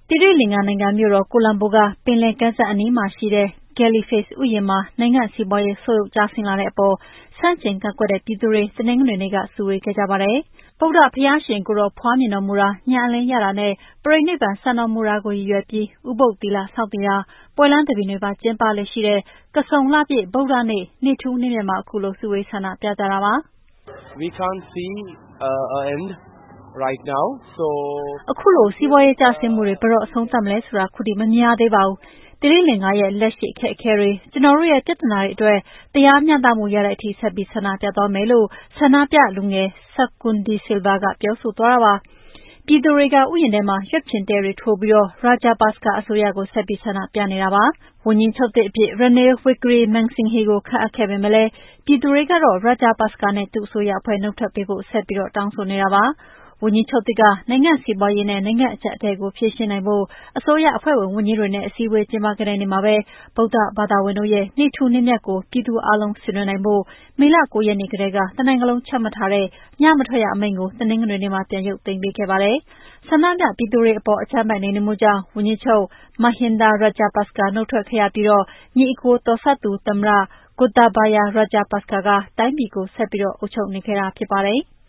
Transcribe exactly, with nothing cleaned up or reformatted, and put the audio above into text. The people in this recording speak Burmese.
တိရိလင်္ကာနိုင်ငံမြို့တော်ကိုလံဘိုကပင်လယ်ကမ်းစပ်အနီးမှာရှိတဲ့ Jellyfish ဥယျာဉ်မှာနိုင်ငံစီးပွားရေးဆုတ်ယုတ်ကျဆင်းလာတဲ့အပေါ်ဆန့်ကျင်ကန့်ကွက်တဲ့ပြည်သူတွေတနင်္ဂနွေနေ့ကစုဝေးခဲ့ကြပါတယ်။ဗုဒ္ဓဘုရားရှင်ကိုယ်တော်ဖွားမြင်တော်မူတာ၊ဉာဏ်အလင်းရတာနဲ့ပရိနိဗ္ဗာန်စံတော်မူတာကိုရည်ရွယ်ပြီးဥပုသ်သီလဆောက်တည်တာ၊ပွဲလမ်းသဘင်တွေပါကျင်းပလေ့ရှိတဲ့ကဆုန်လပြည့်ဗုဒ္ဓနေ့နေ့ထူးနေ့မြတ်မှာခုလိုစုဝေးဆန္ဒပြကြတာပါ။ We can't see uh, an end right now, so အခုလိုစီးပွားရေးကျဆင်းမှုတွေဘယ်တော့အဆုံးသတ်မလဲဆိုတာခုထိမမြင်ရသေးပါဘူး။တိရိလင်္ကာရဲ့လက်ရှိအခက်အခဲတွေကျွန်တော်တို့ရဲ့ပြဿနာတွေအတွက်တရားမျှတမှုရတဲ့အထိဆက်ပြီးဆန္ဒပြသွားမယ်လို့ဆန္ဒပြလူငယ် Sakundi Silva ကပြောဆိုသွားတာပါ။ပြည်သူတွေကဥယျာဉ်ထဲမှာရွက်ဖျင်တဲတွေထိုးပြီးRajapaksa အစိုးရကိုဆက်ပြီးဆန္ဒပြနေတာပါ။ဝန်ကြီးချုပ်သစ်အဖြစ် Ranil Wickremesinghe ကိုခန့်အပ်ခဲ့ပေမဲ့လည်းပြည်သူတွေကတော့ Rajapaksa နဲ့သူ့အစိုးရအဖွဲ့နုတ်ထွက်ပေးဖို့ဆက်ပြီးတောင်းဆိုနေတာပါ။ဝန်ကြီးချုပ်သစ်ကနိုင်ငံစီးပွားရေးနဲ့နိုင်ငံအကျပ်အတည်းကိုဖြေရှင်းနိုင်ဖို့အစိုးရအဖွဲ့ဝင်ဝန်ကြီးတွေနဲ့အစည်းအဝေးကျင်းပခဲ့တဲ့နေ့မှာပဲဗုဒ္ဓဘာသာဝင်တို့ရဲ့နေ့ထူးနေ့မြတ်ကိုပြည်သူအားလုံးဆင်နွှဲနိုင်ဖို့မေလ၉ရက်နေ့ကတည်းကတနိုင်ငံလုံးချမှတ်ထားတဲ့ညမထွက်ရအမိန့်ကိုတနင်္ဂနွေနေ့မှာပြန်ရုပ်သိမ်းပေးခဲ့ပါတယ်။ဆန္ဒပြပြည်သူတွေအပေါ်အကြမ်းဖက်နှိမ်နင်းမှုကြောင့်ဝန်ကြီးချုပ် Mahinda Rajapaksa နုတ်ထွက်ခဲ့ရပြီးညီအကိုတော်စပ်သူသမ္မတ Gotabaya Rajapaksa ကတိုင်းပြည်ကိုဆက်ပြီးအုပ်ချုပ်နေခဲ့တာဖြစ်ပါတယ်။